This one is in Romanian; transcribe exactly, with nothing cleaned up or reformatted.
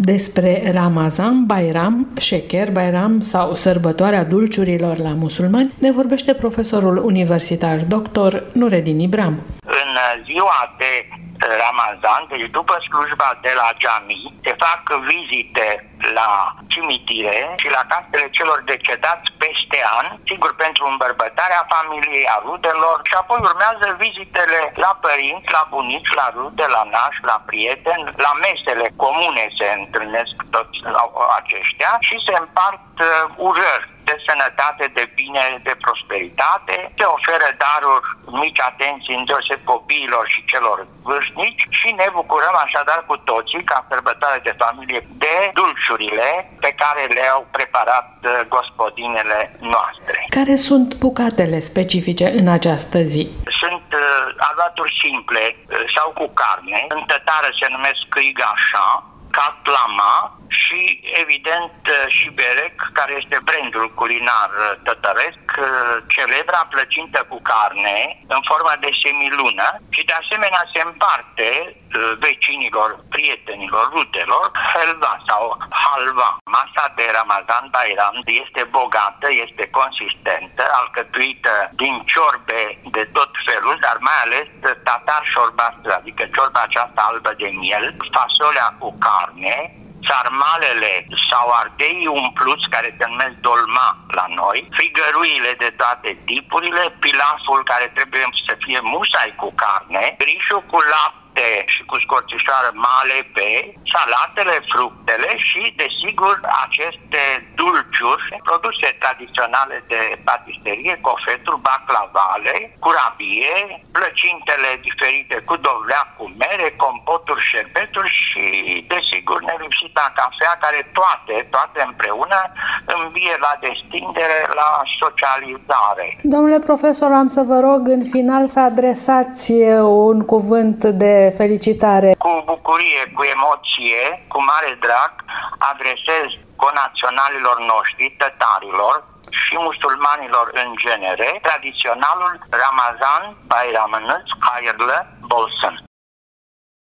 despre Ramazan, Bayram, Sheker Bayram sau sărbătoarea dulciurilor la musulmani ne vorbește profesorul universitar doctor Nureddin Ibram. În ziua de Ramazan, deci după slujba de la Jami, se fac vizite la cimitire și la casele celor decedați peste an, sigur pentru îmbărbătarea familiei, a rudelor, și apoi urmează vizitele la părinți, la bunici, la rude, la nași, la prieteni, la mesele comune se întâlnesc toți aceștia și se împart uh, urări de sănătate, de bine, de prosperitate, se oferă daruri, mici atenții îndeoseb copiilor și celor vârstnici și ne bucurăm așadar cu toții, ca sărbătoare de familie, de dulciurile pe care le-au preparat gospodinele noastre. Care sunt bucatele specifice în această zi? Sunt uh, alaturi simple uh, sau cu carne, în tătară se numesc câigașa, catlama și, evident, șiberec, care este brandul culinar tătăresc, celebra plăcintă cu carne în formă de semilună și, de asemenea, se împarte vecinilor, prietenilor, rudelor, helva sau halva. Masa de Ramazan Bayram este bogată, este consistentă, alcătuită din ciorbe de tot felul, dar mai ales tatar șorbastră, adică ciorba aceasta albă de miel, fasolea cu carne, sarmalele sau ardeii umpluți, care se numesc dolma la noi, frigăruile de toate tipurile, pilaful care trebuie să fie musai cu carne, rișul cu lapte și cu scorțișoară malepe, salatele, fructele și, desigur, aceste dulciuri, produse tradiționale de patisterie, cofeturi, baclavale, curabie, plăcintele diferite cu dovleac, cu mere, compoturi, șerbeturi și, desigur, nelipsita cafea, care toate, toate împreună învie la destindere, la socializare. Domnule profesor, am să vă rog în final să adresați un cuvânt de felicitare. Cu bucurie, cu emoție, cu mare drag, adresez conaționalilor noștri, tătarilor și musulmanilor în genere, tradiționalul Ramazan Bayramınız hayırlı olsun.